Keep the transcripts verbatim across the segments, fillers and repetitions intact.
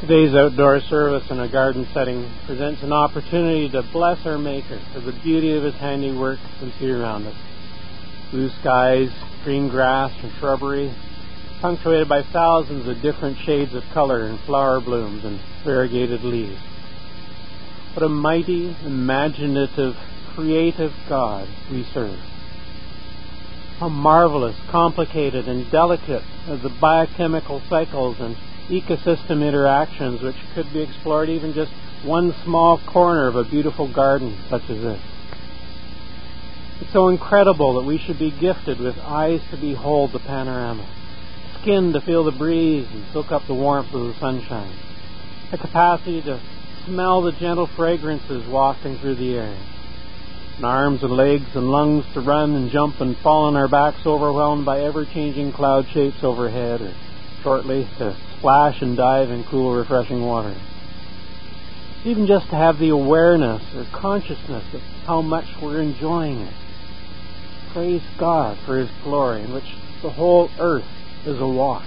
Today's outdoor service in a garden setting presents an opportunity to bless our Maker for the beauty of His handiwork we see around us. Blue skies, green grass and shrubbery, punctuated by thousands of different shades of color and flower blooms and variegated leaves. What a mighty, imaginative, creative God we serve. How marvelous, complicated, and delicate are the biochemical cycles and ecosystem interactions which could be explored even just one small corner of a beautiful garden such as this. It's so incredible that we should be gifted with eyes to behold the panorama, skin to feel the breeze and soak up the warmth of the sunshine, a capacity to smell the gentle fragrances wafting through the air, and arms and legs and lungs to run and jump and fall on our backs overwhelmed by ever-changing cloud shapes overhead, or shortly to splash and dive in cool, refreshing water. Even just to have the awareness or consciousness of how much we're enjoying it. Praise God for His glory in which the whole earth is awash.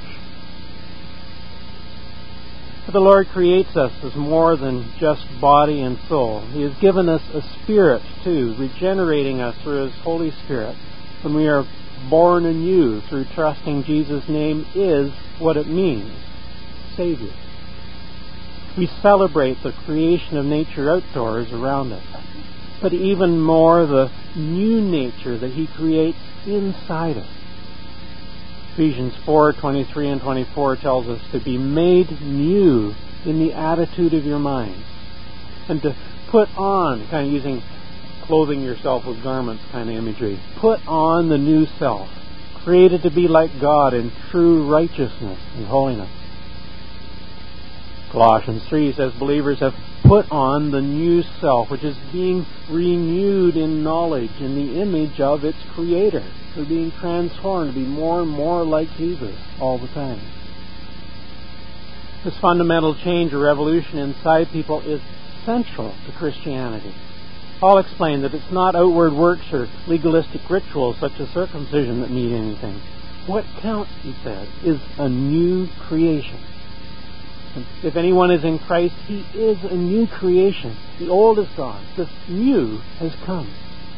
But the Lord creates us as more than just body and soul. He has given us a spirit too, regenerating us through His Holy Spirit. When we are born anew through trusting Jesus' name is what it means, Savior. We celebrate the creation of nature outdoors around us, but even more the new nature that He creates inside us. Ephesians four twenty-three and twenty-four tells us to be made new in the attitude of your mind, and to put on, kind of using clothing yourself with garments kind of imagery, put on the new self, created to be like God in true righteousness and holiness. Colossians three says believers have put on the new self, which is being renewed in knowledge in the image of its Creator. We're being transformed to be more and more like Jesus all the time. This fundamental change or revolution inside people is central to Christianity. Paul explained that it's not outward works or legalistic rituals such as circumcision that mean anything. What counts, he said, is a new creation. And if anyone is in Christ, he is a new creation. The old is gone. The new has come.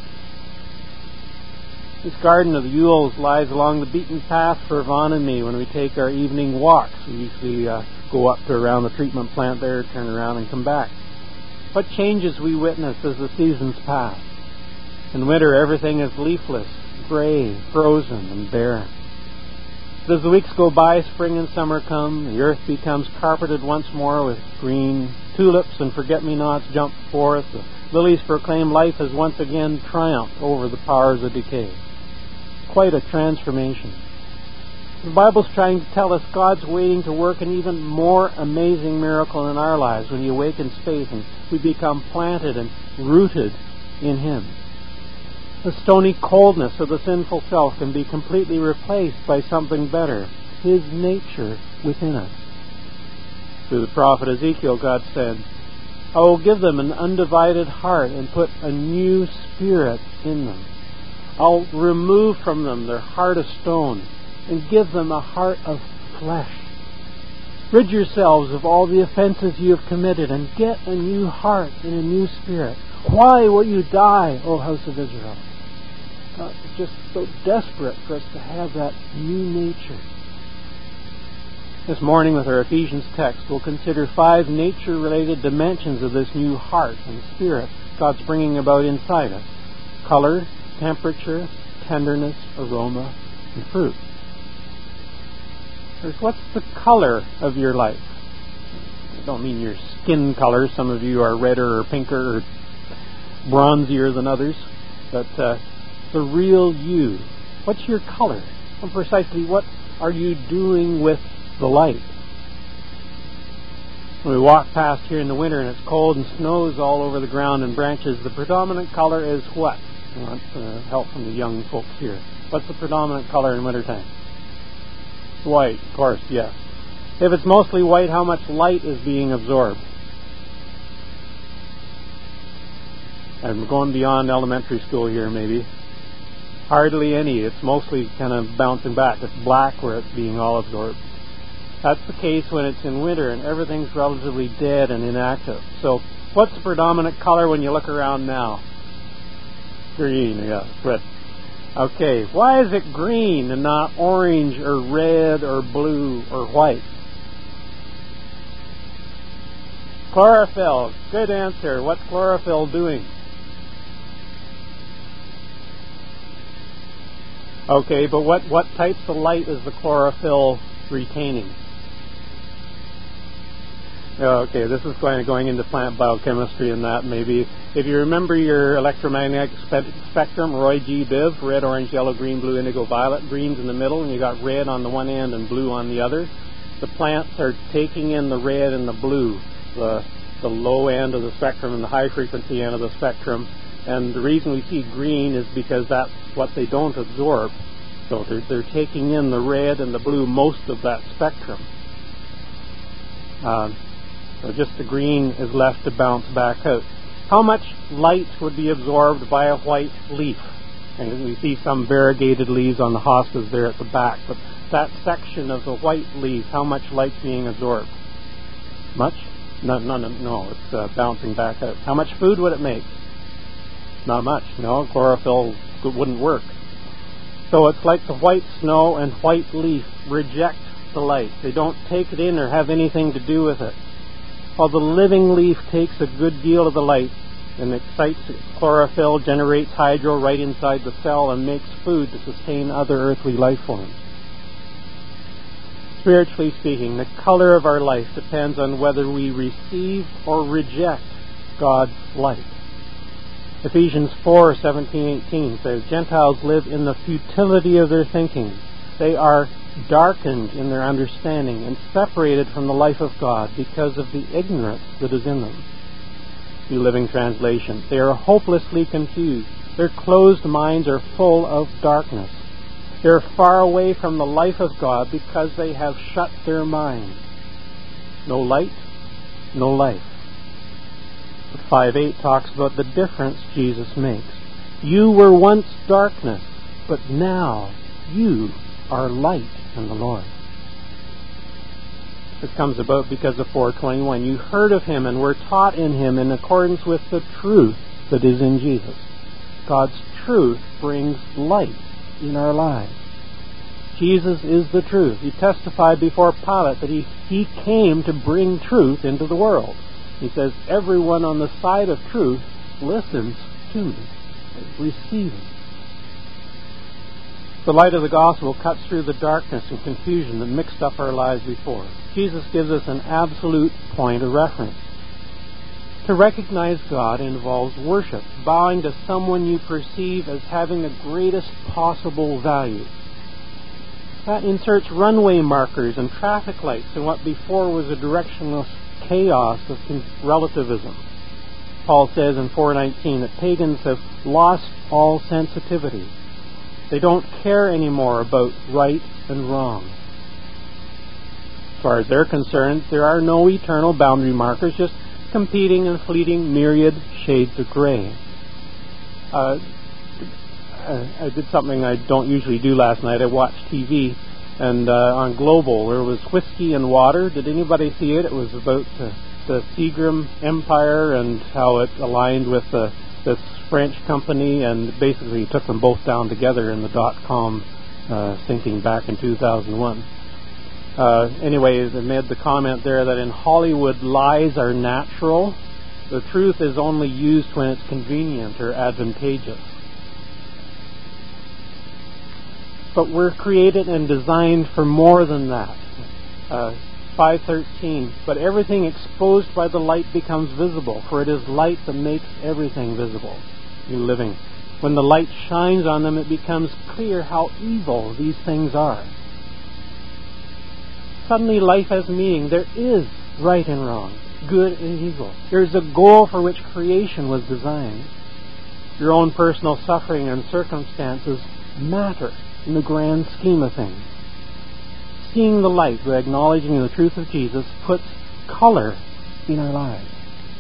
This garden of the Yules lies along the beaten path for Yvonne and me when we take our evening walks. We usually uh, go up to around the treatment plant there, turn around and come back. What changes we witness as the seasons pass. In winter, everything is leafless, gray, frozen, and barren. But as the weeks go by, spring and summer come, the earth becomes carpeted once more with green. Tulips and forget-me-nots jump forth. The lilies proclaim life has once again triumphed over the powers of decay. Quite a transformation. The Bible's trying to tell us God's waiting to work an even more amazing miracle in our lives when He awakens faith and we become planted and rooted in Him. The stony coldness of the sinful self can be completely replaced by something better, His nature within us. Through the prophet Ezekiel, God said, I will give them an undivided heart and put a new spirit in them. I'll remove from them their heart of stone and give them a heart of flesh. Rid yourselves of all the offenses you have committed and get a new heart and a new spirit. Why will you die, O house of Israel? God is just so desperate for us to have that new nature. This morning with our Ephesians text, we'll consider five nature-related dimensions of this new heart and spirit God's bringing about inside us. Color, temperature, tenderness, aroma, and fruit. First, what's the color of your life? I don't mean your skin color. Some of you are redder or pinker or bronzier than others. But uh, the real you. What's your color? And precisely what are you doing with the light? When we walk past here in the winter and it's cold and snows all over the ground and branches, the predominant color is what? I want uh, help from the young folks here. What's the predominant color in wintertime? White, of course, yes. If it's mostly white, how much light is being absorbed? I'm going beyond elementary school here, maybe. Hardly any. It's mostly kind of bouncing back. It's black where it's being all absorbed. That's the case when it's in winter and everything's relatively dead and inactive. So what's the predominant color when you look around now? Green, yes, good. Okay, why is it green and not orange or red or blue or white? Chlorophyll, good answer. What's chlorophyll doing? Okay, but what, what types of light is the chlorophyll retaining? Okay, this is going going into plant biochemistry and that maybe. If you remember your electromagnetic spe- spectrum, Roy G. Biv, red, orange, yellow, green, blue, indigo, violet, green's in the middle, and you got red on the one end and blue on the other. The plants are taking in the red and the blue, the the low end of the spectrum and the high frequency end of the spectrum. And the reason we see green is because that's what they don't absorb. So they're, they're taking in the red and the blue, most of that spectrum. Uh, so just the green is left to bounce back out. How much light would be absorbed by a white leaf? And we see some variegated leaves on the hostas there at the back. But that section of the white leaf, how much light's being absorbed? Much? No, no, no, no. It's uh, bouncing back out. How much food would it make? Not much. No, chlorophyll wouldn't work. So it's like the white snow and white leaf reject the light. They don't take it in or have anything to do with it. While the living leaf takes a good deal of the light and excites chlorophyll, generates hydro right inside the cell, and makes food to sustain other earthly life forms. Spiritually speaking, the color of our life depends on whether we receive or reject God's light. Ephesians four seventeen eighteen says, Gentiles live in the futility of their thinking. They are darkened in their understanding and separated from the life of God because of the ignorance that is in them. New Living Translation. They are hopelessly confused. Their closed minds are full of darkness. They are far away from the life of God because they have shut their minds. No light, no life. five eight talks about the difference Jesus makes. You were once darkness, but now you are light in the Lord. This comes about because of four twenty-one. You heard of him and were taught in him in accordance with the truth that is in Jesus. God's truth brings light in our lives. Jesus is the truth. He testified before Pilate that he, he came to bring truth into the world. He says, everyone on the side of truth listens to me, receiving. The light of the gospel cuts through the darkness and confusion that mixed up our lives before. Jesus gives us an absolute point of reference. To recognize God involves worship, bowing to someone you perceive as having the greatest possible value. That inserts runway markers and traffic lights in what before was a directionless chaos of relativism. Paul says in four nineteen that pagans have lost all sensitivity. They don't care anymore about right and wrong. As far as they're concerned, there are no eternal boundary markers, just competing and fleeting myriad shades of gray. Uh, I did something I don't usually do last night. I watched T V, and uh, on Global there was Whiskey and Water. Did anybody see it? It was about uh, the Seagram Empire and how it aligned with the, this French company, and basically took them both down together in the dot-com uh, sinking back in two thousand one. Uh, anyway, they made the comment there that in Hollywood lies are natural. The truth is only used when it's convenient or advantageous. But we're created and designed for more than that. Uh, five thirteen, but everything exposed by the light becomes visible, for it is light that makes everything visible. New Living. When the light shines on them, it becomes clear how evil these things are. Suddenly life has meaning. There is right and wrong, good and evil. There's a goal for which creation was designed. Your own personal suffering and circumstances matter in the grand scheme of things. Seeing the light by acknowledging the truth of Jesus puts color in our lives.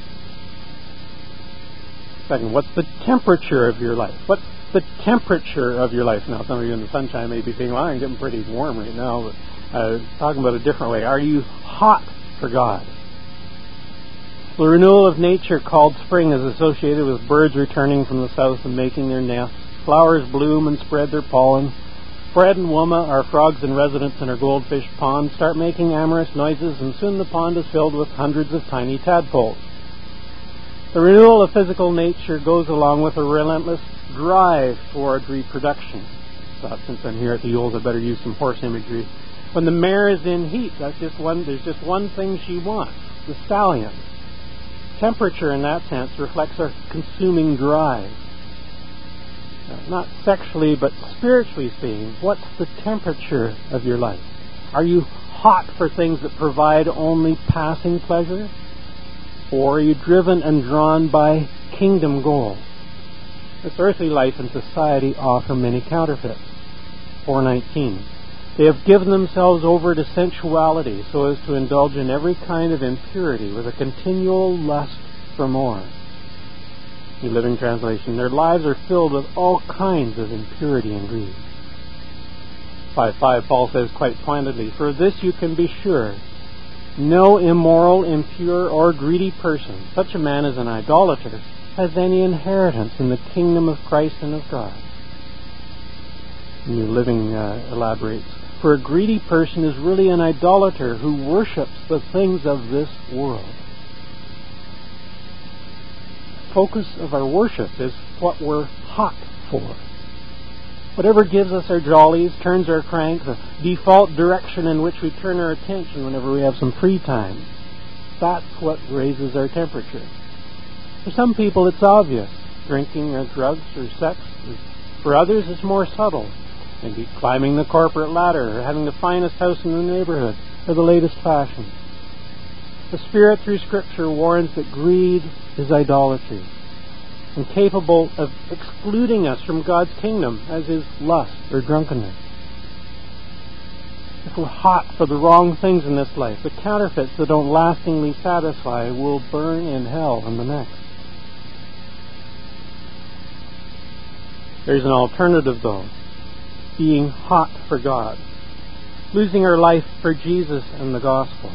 Second, what's the temperature of your life? What's the temperature of your life? Now, some of you in the sunshine may be thinking, well, I'm getting pretty warm right now. But Uh, talking about a different way. Are you hot for God? The renewal of nature called spring is associated with birds returning from the south and making their nests. Flowers bloom and spread their pollen. Fred and Woma, our frogs in residence in our goldfish pond, start making amorous noises, and soon the pond is filled with hundreds of tiny tadpoles. The renewal of physical nature goes along with a relentless drive toward reproduction. Thought since I'm here at the Yules, I better use some horse imagery. When the mare is in heat, that's just one. There's just one thing she wants: the stallion. Temperature, in that sense, reflects our consuming drive. Uh, not sexually, but spiritually speaking, what's the temperature of your life? Are you hot for things that provide only passing pleasure? Or are you driven and drawn by kingdom goals? This earthly life and society offer many counterfeits. four nineteen. They have given themselves over to sensuality so as to indulge in every kind of impurity with a continual lust for more. New Living Translation. Their lives are filled with all kinds of impurity and greed. five five, Paul says quite pointedly, "For this you can be sure, no immoral, impure, or greedy person, such a man as an idolater, has any inheritance in the kingdom of Christ and of God." New Living uh, elaborates, "For a greedy person is really an idolater who worships the things of this world." Focus of our worship is what we're hot for. Whatever gives us our jollies, turns our cranks, the default direction in which we turn our attention whenever we have some free time, that's what raises our temperature. For some people it's obvious, drinking or drugs or sex. For others it's more subtle, maybe climbing the corporate ladder or having the finest house in the neighborhood or the latest fashion. The Spirit through Scripture warns that greed is idolatry and capable of excluding us from God's kingdom, as is lust or drunkenness. If we're hot for the wrong things in this life, the counterfeits that don't lastingly satisfy will burn in hell in the next. There's an alternative, though: being hot for God, losing our life for Jesus and the gospel.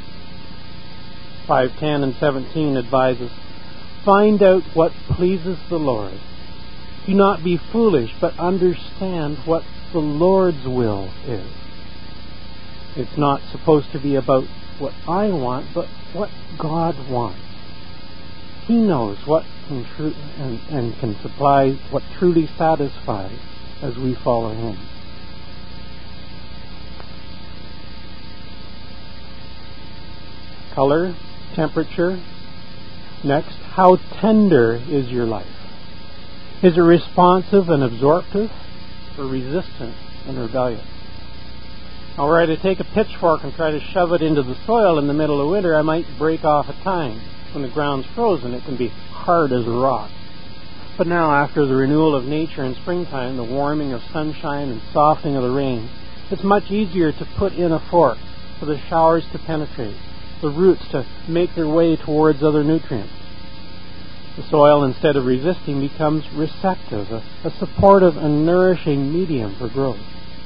five ten and seventeen advises, "Find out what pleases the Lord. Do not be foolish, but understand what the Lord's will is." It's not supposed to be about what I want, but what God wants. He knows what can tru- and, and can supply what truly satisfies as we follow Him. Color, temperature. Next, how tender is your life? Is it responsive and absorptive, or resistant and rebellious? Now, were I to take a pitchfork and try to shove it into the soil in the middle of winter, I might break off a tine. When the ground's frozen, it can be hard as a rock. But now, after the renewal of nature in springtime, the warming of sunshine and softening of the rain, it's much easier to put in a fork for the showers to penetrate, the roots to make their way towards other nutrients. The soil, instead of resisting, becomes receptive, a, a supportive and nourishing medium for growth.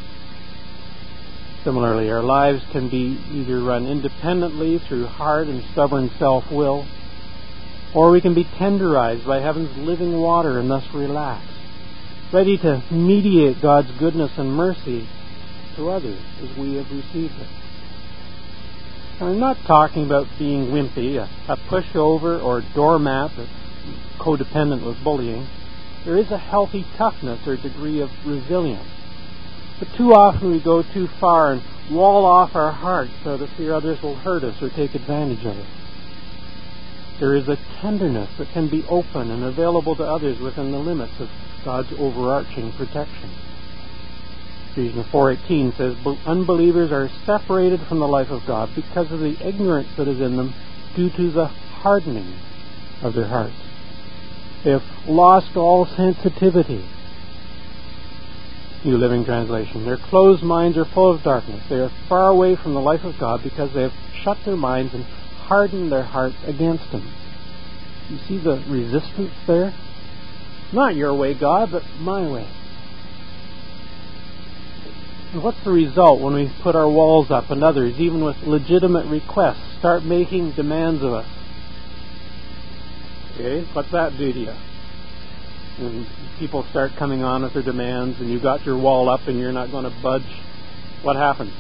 Similarly, our lives can be either run independently through hard and stubborn self-will, or we can be tenderized by heaven's living water and thus relaxed, ready to mediate God's goodness and mercy to others as we have received it. Now, I'm not talking about being wimpy, a, a pushover or doormat that's codependent with bullying. There is a healthy toughness or degree of resilience. But too often we go too far and wall off our hearts out of fear others will hurt us or take advantage of us. There is a tenderness that can be open and available to others within the limits of God's overarching protection. Ephesians four eighteen says, "Unbelievers are separated from the life of God because of the ignorance that is in them due to the hardening of their hearts." They have lost all sensitivity. New Living Translation. Their closed minds are full of darkness. They are far away from the life of God because they have shut their minds and hardened their hearts against Him. You see the resistance there? Not your way, God, but my way. And what's the result when we put our walls up and others, even with legitimate requests, start making demands of us? Okay, what's that do to you? And people start coming on with their demands and you've got your wall up and you're not going to budge. What happens?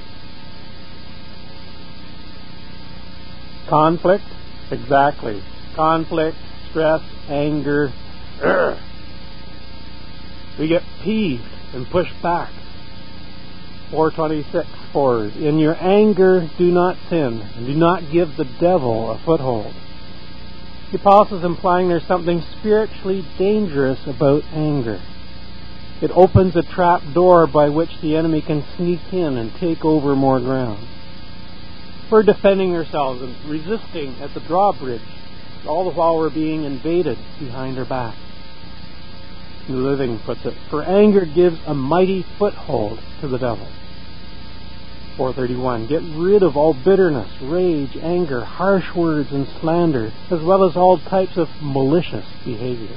Conflict? Exactly. Conflict, stress, anger. Urgh. We get peeved and push back. four twenty-six forward. In your anger, do not sin, and do not give the devil a foothold. The apostle is implying there's something spiritually dangerous about anger. It opens a trap door by which the enemy can sneak in and take over more ground. We're defending ourselves and resisting at the drawbridge, all the while we're being invaded behind our back. New Living puts it, for anger gives a mighty foothold to the devil. four thirty-one, get rid of all bitterness, rage, anger, harsh words, and slander, as well as all types of malicious behavior.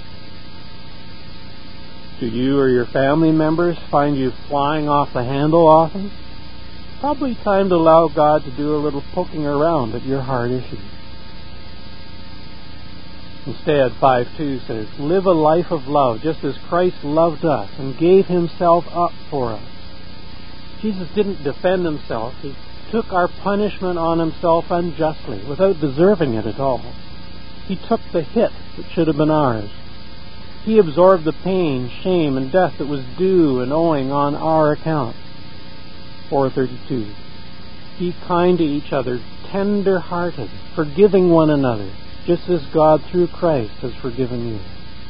Do you or your family members find you flying off the handle often? Probably time to allow God to do a little poking around at your heart issues. Instead, five two says, live a life of love, just as Christ loved us and gave himself up for us. Jesus didn't defend himself. He took our punishment on himself unjustly, without deserving it at all. He took the hit that should have been ours. He absorbed the pain, shame, and death that was due and owing on our account. four thirty-two. Be kind to each other, tender-hearted, forgiving one another, just as God through Christ has forgiven you.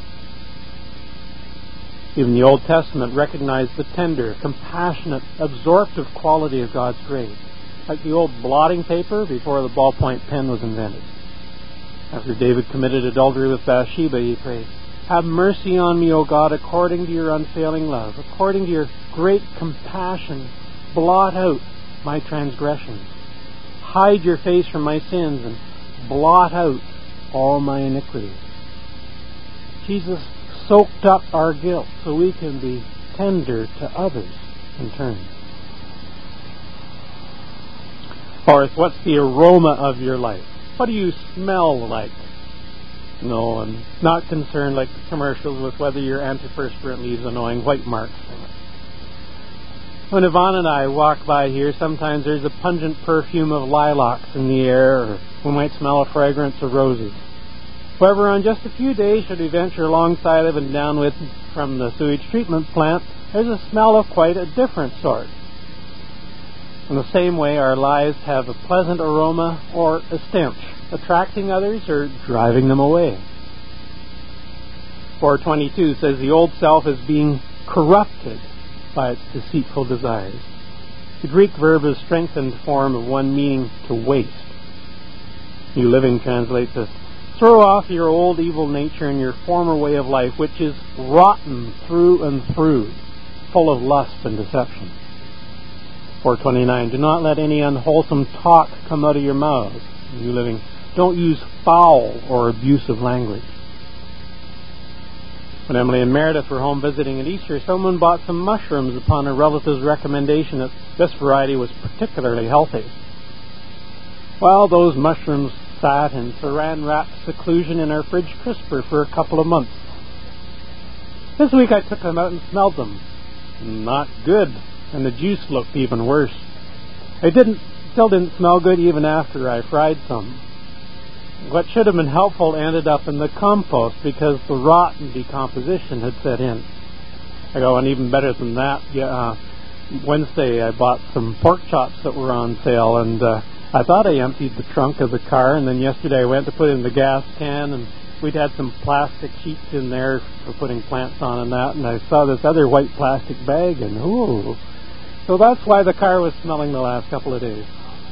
Even the Old Testament recognized the tender, compassionate, absorptive quality of God's grace, like the old blotting paper before the ballpoint pen was invented. After David committed adultery with Bathsheba, he prayed, have mercy on me, O God, according to your unfailing love, according to your great compassion, blot out my transgressions. Hide your face from my sins and blot out all my iniquities. Jesus soaked up our guilt so we can be tender to others in turn. Fourth, what's the aroma of your life? What do you smell like? No, I'm not concerned like the commercials with whether your antiperspirant leaves annoying white marks from it. When Yvonne and I walk by here, sometimes there's a pungent perfume of lilacs in the air, or we might smell a fragrance of roses. However, on just a few days, should we venture alongside of and down with from the sewage treatment plant, there's a smell of quite a different sort. In the same way, our lives have a pleasant aroma or a stench, attracting others or driving them away. four twenty-two says the old self is being corrupted by its deceitful desires. The Greek verb is strengthened form of one meaning to waste. New Living translates this, throw off your old evil nature and your former way of life, which is rotten through and through, full of lust and deception. four twenty-nine, do not let any unwholesome talk come out of your mouths. New Living, don't use foul or abusive language. When Emily and Meredith were home visiting at Easter, someone bought some mushrooms upon a relative's recommendation that this variety was particularly healthy. Well, those mushrooms sat in saran-wrapped seclusion in our fridge crisper for a couple of months. This week I took them out and smelled them. Not good, and the juice looked even worse. It didn't, still didn't smell good even after I fried some. What should have been helpful ended up in the compost because the rot and decomposition had set in. I go, and even better than that, yeah, uh, Wednesday I bought some pork chops that were on sale, and uh, I thought I emptied the trunk of the car, and then yesterday I went to put in the gas can, and we'd had some plastic sheets in there for putting plants on and that, and I saw this other white plastic bag, and ooh. So that's why the car was smelling the last couple of days.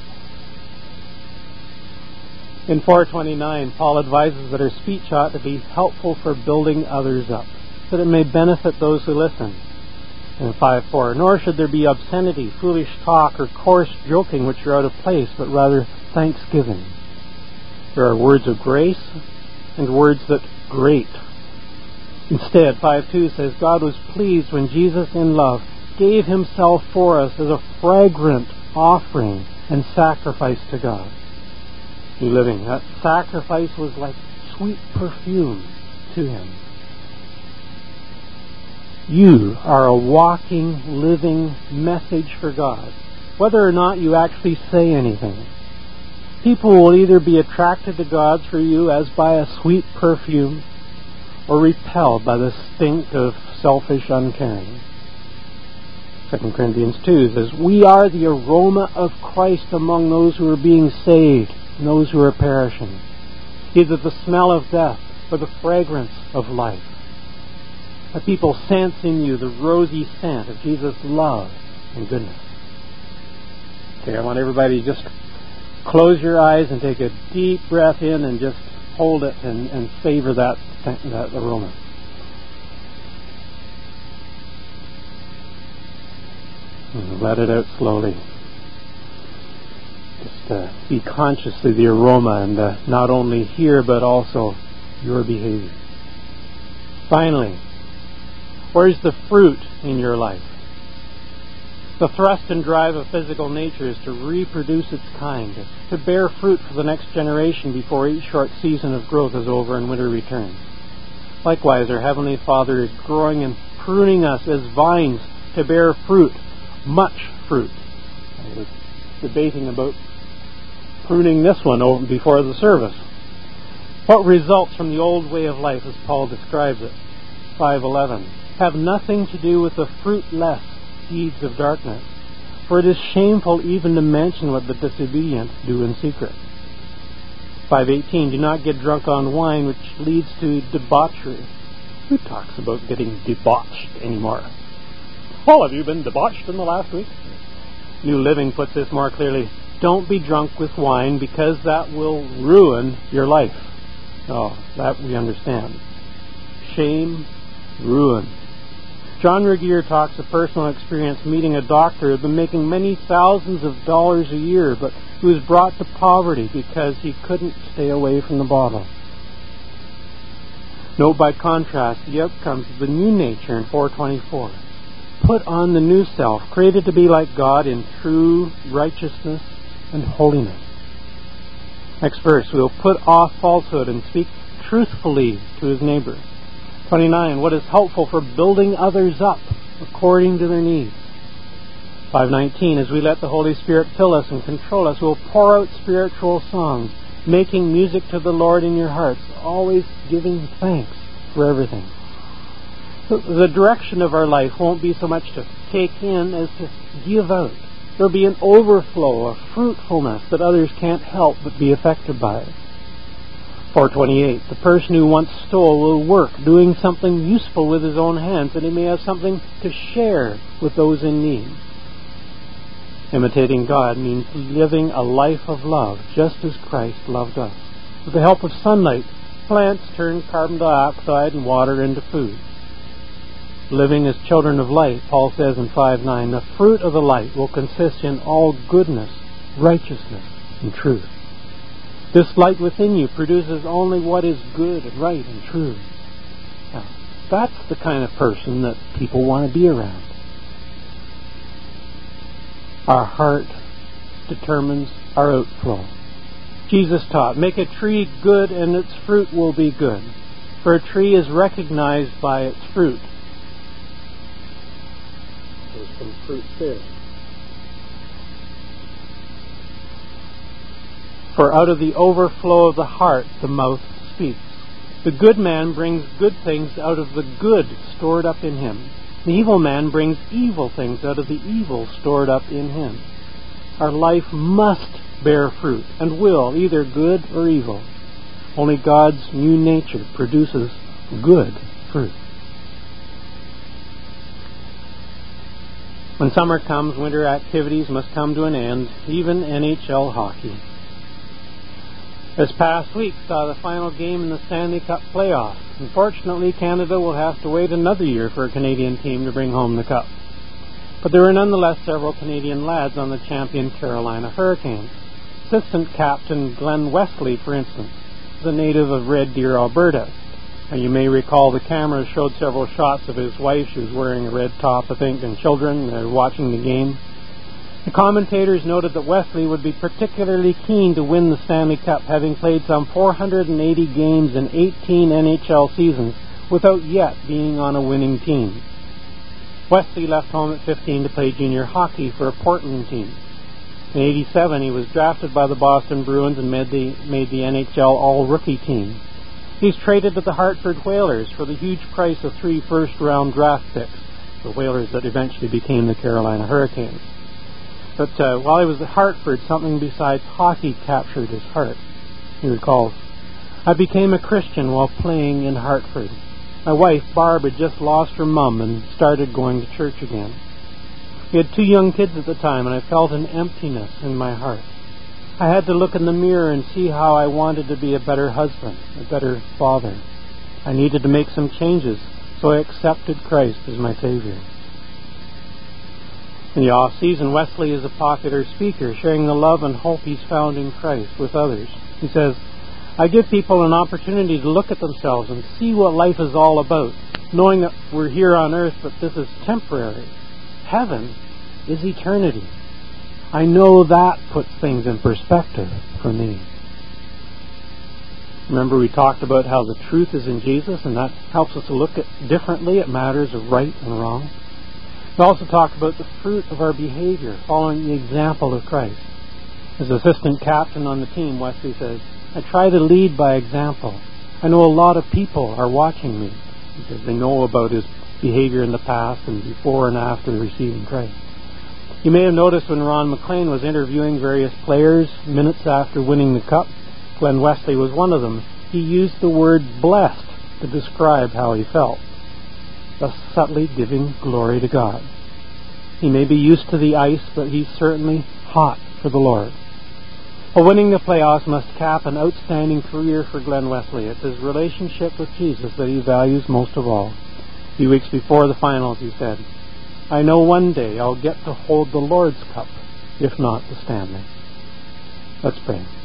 In four twenty-nine, Paul advises that our speech ought to be helpful for building others up, that it may benefit those who listen. In five four, nor should there be obscenity, foolish talk, or coarse joking which are out of place, but rather thanksgiving. There are words of grace and words that grate. Instead, five two says, God was pleased when Jesus in love gave himself for us as a fragrant offering and sacrifice to God. New Living, that sacrifice was like sweet perfume to him. You are a walking, living message for God, whether or not you actually say anything. People will either be attracted to God through you as by a sweet perfume, or repelled by the stink of selfish uncaring. Second Corinthians two says, we are the aroma of Christ among those who are being saved and those who are perishing. Either the smell of death or the fragrance of life. That people sense in you the rosy scent of Jesus' love and goodness. Okay, I want everybody to just close your eyes and take a deep breath in and just hold it and, and savor that, that aroma. And let it out slowly. Just uh, be conscious of the aroma and uh, not only here but also your behavior. Finally, where's the fruit in your life? The thrust and drive of physical nature is to reproduce its kind, to bear fruit for the next generation before each short season of growth is over and winter returns. Likewise, our Heavenly Father is growing and pruning us as vines to bear fruit, much fruit. I was debating about pruning this one over before the service. What results from the old way of life, as Paul describes it? five eleven. Have nothing to do with the fruitless deeds of darkness, for it is shameful even to mention what the disobedient do in secret. five eighteen. Do not get drunk on wine, which leads to debauchery. Who talks about getting debauched anymore? Well, have you been debauched in the last week? New Living puts this more clearly. Don't be drunk with wine, because that will ruin your life. Oh, that we understand. Shame, ruin. John Regier talks of personal experience meeting a doctor who had been making many thousands of dollars a year, but who was brought to poverty because he couldn't stay away from the bottle. Note by contrast the outcomes of the new nature in four twenty-four. Put on the new self, created to be like God in true righteousness and holiness. Next verse, we'll put off falsehood and speak truthfully to his neighbor. twenty-nine. What is helpful for building others up according to their needs. five nineteen. As we let the Holy Spirit fill us and control us, we'll pour out spiritual songs, making music to the Lord in your hearts, always giving thanks for everything. The direction of our life won't be so much to take in as to give out. There'll be an overflow of fruitfulness that others can't help but be affected by it. four twenty-eight. The person who once stole will work, doing something useful with his own hands, and he may have something to share with those in need. Imitating God means living a life of love, just as Christ loved us. With the help of sunlight, plants turn carbon dioxide and water into food. Living as children of light, Paul says in five nine, the fruit of the light will consist in all goodness, righteousness, and truth. This light within you produces only what is good and right and true. Now, that's the kind of person that people want to be around. Our heart determines our outflow. Jesus taught, make a tree good and its fruit will be good, for a tree is recognized by its fruit. There's some fruit there. For out of the overflow of the heart, the mouth speaks. The good man brings good things out of the good stored up in him. The evil man brings evil things out of the evil stored up in him. Our life must bear fruit, and will, either good or evil. Only God's new nature produces good fruit. When summer comes, winter activities must come to an end, even N H L hockey. This past week saw the final game in the Stanley Cup playoffs. Unfortunately, Canada will have to wait another year for a Canadian team to bring home the cup. But there were nonetheless several Canadian lads on the champion Carolina Hurricanes. Assistant captain Glenn Wesley, for instance, is a native of Red Deer, Alberta. And you may recall the camera showed several shots of his wife. She was wearing a red top, I think, and children uh, watching the game. The commentators noted that Wesley would be particularly keen to win the Stanley Cup, having played some four hundred eighty games in eighteen N H L seasons without yet being on a winning team. Wesley left home at fifteen to play junior hockey for a Portland team. In eighty-seven, he was drafted by the Boston Bruins and made the, made the N H L All-Rookie team. He's traded to the Hartford Whalers for the huge price of three first-round draft picks, the Whalers that eventually became the Carolina Hurricanes. But uh, while he was at Hartford, something besides hockey captured his heart. He recalls, "I became a Christian while playing in Hartford. My wife, Barb, had just lost her mum and started going to church again. We had two young kids at the time, and I felt an emptiness in my heart. I had to look in the mirror and see how I wanted to be a better husband, a better father. I needed to make some changes, so I accepted Christ as my Savior." In the off-season, Wesley is a popular speaker, sharing the love and hope he's found in Christ with others. He says, "I give people an opportunity to look at themselves and see what life is all about, knowing that we're here on earth, but this is temporary. Heaven is eternity. I know that puts things in perspective for me." Remember, we talked about how the truth is in Jesus, and that helps us to look at differently at matters of right and wrong. We also talked about the fruit of our behavior, following the example of Christ. As assistant captain on the team, Wesley says, "I try to lead by example. I know a lot of people are watching me because they know about his behavior in the past and before and after receiving Christ." You may have noticed when Ron McLean was interviewing various players minutes after winning the Cup, Glenn Wesley was one of them. He used the word blessed to describe how he felt, thus subtly giving glory to God. He may be used to the ice, but he's certainly hot for the Lord. Well, winning the playoffs must cap an outstanding career for Glenn Wesley. It's his relationship with Jesus that he values most of all. A few weeks before the finals, he said, "I know one day I'll get to hold the Lord's Cup, if not the Stanley." Let's pray.